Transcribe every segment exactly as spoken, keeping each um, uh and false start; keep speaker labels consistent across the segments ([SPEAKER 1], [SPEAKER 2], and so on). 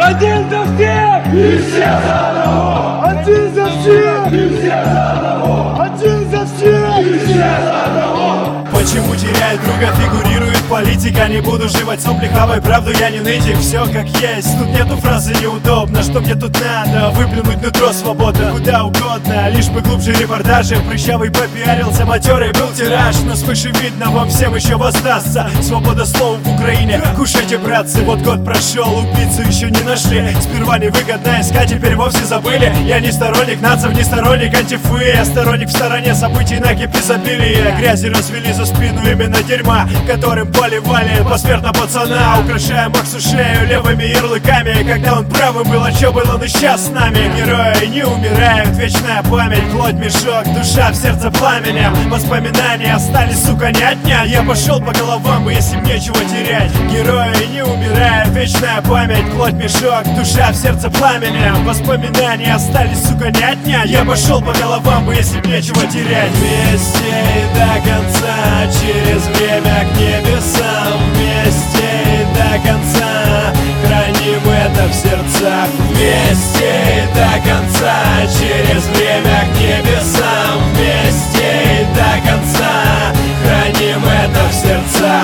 [SPEAKER 1] Один за всех и все за одного. Один за всех и все за одного. Один за всех и все за одного.
[SPEAKER 2] Почему теряет друга, фигурирует политика? Не буду жевать сопли, хавай правду, я не нытик. Все как есть, тут нету фразы неудобно. Что мне тут надо? Выплюнуть нутро свобода куда угодно, лишь бы глубже репортажи. Прыщавый попиарился, матерый был тираж. Но свыше видно, вам всем еще воздастся свобода слова в Украине. Кушайте, братцы, вот год прошел, убийцу еще не нашли. Сперва невыгодно искать, теперь вовсе забыли. Я не сторонник нацев, не сторонник антифы. Я сторонник в стороне событий, накипь изобилия. Грязи развели за спину именно дерьма, которым поливали посмертно пацана. Украшая Максу шею левыми ярлыками, когда он правым был, а чё был он и сейчас с нами. Герои не умирают, вечная память, плоть мешок, душа в сердце пламенем. Воспоминания остались, сука, не отнять. Я пошел по головам бы, если б нечего терять. Герои не умирают, вечная память, плоть мешок, душа в сердце пламенем. Воспоминания остались, сука, не отнять. Я пошел по головам бы, если б нечего терять. Вместе и до конца, через время к небесам. Вместе и до конца, храним это в сердцах. Вместе и до конца, через время к небесам. Вместе и до конца, храним это в сердцах.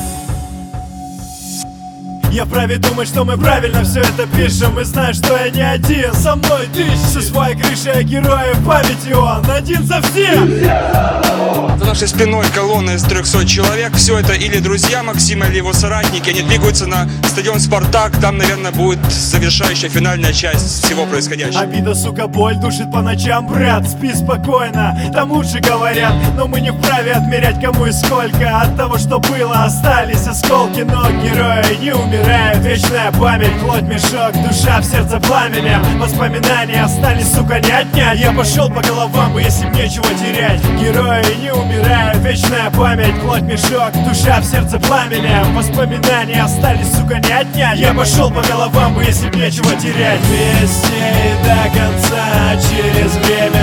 [SPEAKER 2] Я вправе думать, что мы правильно все это пишем. И знаю, что я не один, со мной тысяч. Со своей крышей героев памяти он один за всех.
[SPEAKER 3] За нашей спиной колонна из трехсот человек. Все это или друзья Максима, или его соратники. Они двигаются на стадион «Спартак». Там, наверное, будет завершающая финальная часть всего происходящего.
[SPEAKER 2] Обида, сука, боль душит по ночам, брат. Спи спокойно, там лучше говорят. Но мы не вправе отмерять кому и сколько. От того, что было, остались осколки. Но герои не умирают. Вечная память, плоть мешок, душа в сердце пламенем. Воспоминания остались, сука, не отнять. Я пошел по головам бы, если б нечего терять. Герои не умирают, вечная память, плоть мешок, душа в сердце пламенем. Воспоминания остались, сука, не отнять. Я пошел по головам бы, если б нечего терять. Вместе и до конца, через время